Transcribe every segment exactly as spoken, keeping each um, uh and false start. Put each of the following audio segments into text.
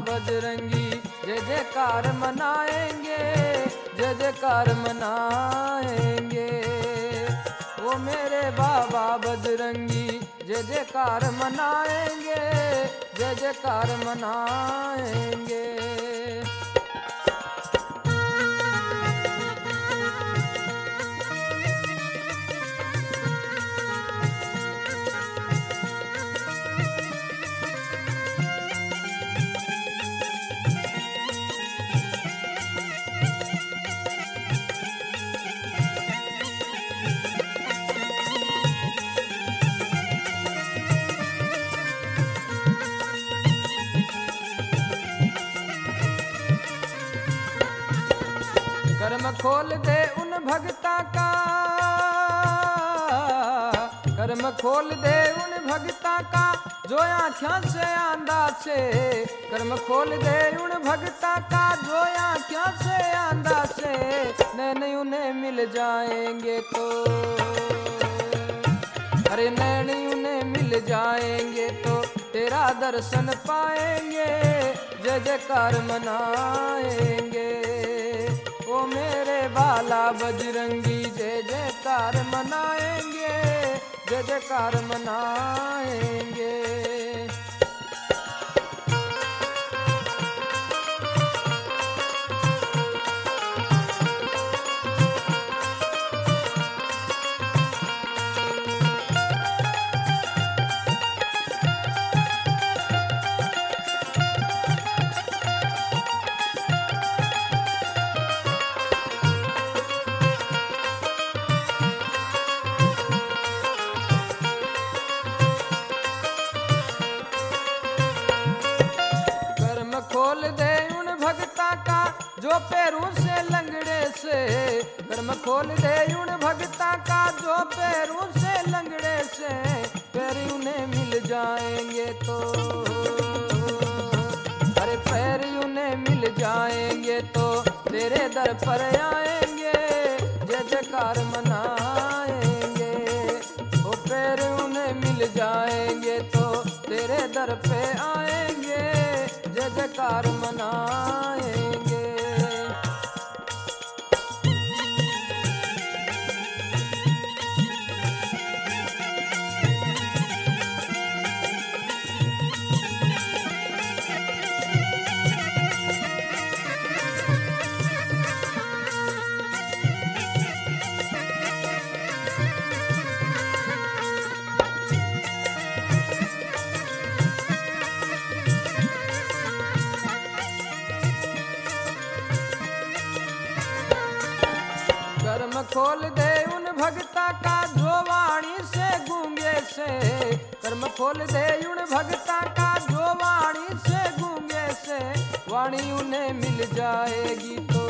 बजरंगी जय जयकार मनाएंगे, जय जयकार मनाएंगे। ओ मेरे बाबा बजरंगी जय जयकार मनाएंगे, जय जयकार मनाएंगे। कर्म खोल दे उन भगता का, कर्म खोल दे उन भगता का जो आँखों से आंधा से, कर्म खोल दे उन भगता का जो आँखों से आंधा से, नैन उन्हें मिल जाएंगे तो, अरे नैन उन्हें मिल जाएंगे तो तेरा दर्शन पाएंगे, जय जयकार मनाएंगे। ओ मेरे बाला बजरंगी जय जयकार मनाएंगे, जय जयकार मनाएंगे। खोल दे उन भगता का जो पैरों से लंगड़े से, कर्म खोल दे उन भगता का जो पैरों से लंगड़े से, पैर उन्हें मिल जाएंगे तो, अरे पैर उन्हें मिल जाएंगे तो तेरे दर पर आएंगे, जय जयकार मनाएंगे। ओ पैर उन्हें मिल जाएंगे तो तेरे दर पे आएंगे, जय जयकार मनाएंगे। कर्म खोल दे उन भगता का जो वाणी से गूंगे से, कर्म खोल दे उन भगता का जो वाणी से गूंगे से, वाणी उन्हें मिल जाएगी तो,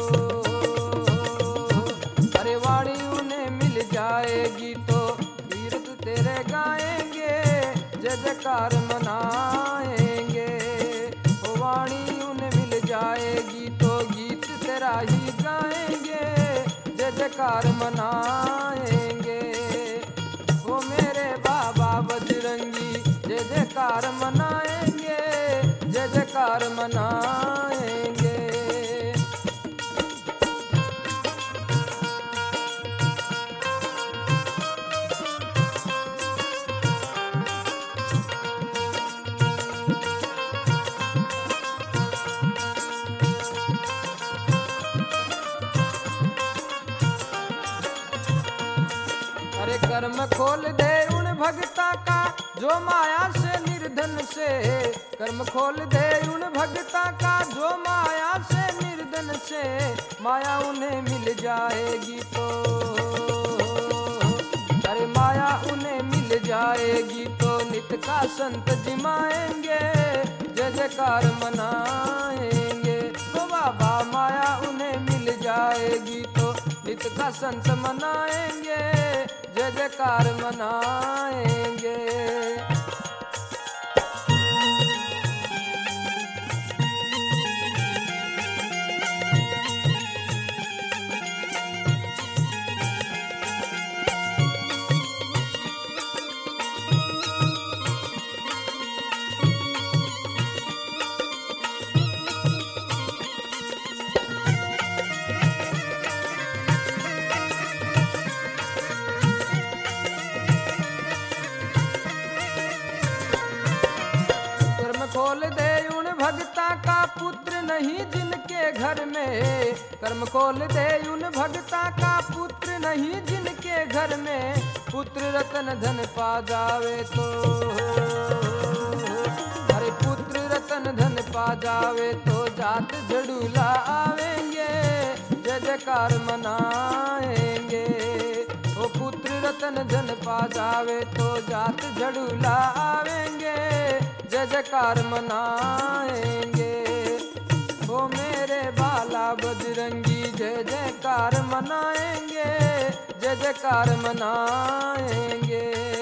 अरे वाणी उन्हें मिल जाएगी तो कीर्त तेरे गाएंगे, जय जयकार मनाएंगे। ओ वाणी उन्हें मिल जाएगी तो गीत तेरा ही गाएंगे, जय जयकार मनाएंगे। ओ मेरे बाबा बजरंगी जय जयकार मनाएंगे, जय जयकार मनाएंगे। अरे कर्म खोल दे उन भगता का जो माया से निर्धन से, कर्म खोल दे उन भगता का जो माया से निर्धन से, माया उन्हें मिल जाएगी तो, अरे माया उन्हें मिल जाएगी तो नित का संत जिमाएंगे, जय जयकार मनाएंगे। तो बाबा माया उन्हें मिल जाएगी तो नित का संत मनाएंगे, जय जयकार मनाएंगे। में। कर्म खोल दे उन भगता का पुत्र नहीं जिनके घर में। पुत्र रतन धन पा जावे तो, अरे पुत्र रतन धन पा जावे तो जात झड़ूला आवेंगे, जय जयकार मनाएंगे। ओ पुत्र रतन धन पा जावे तो जात झड़ूला आवेंगे, जय जयकार मनाएंगे। ओ मेरे बाला बजरंगी जय जयकार मनाएंगे, जय जयकार मनाएंगे।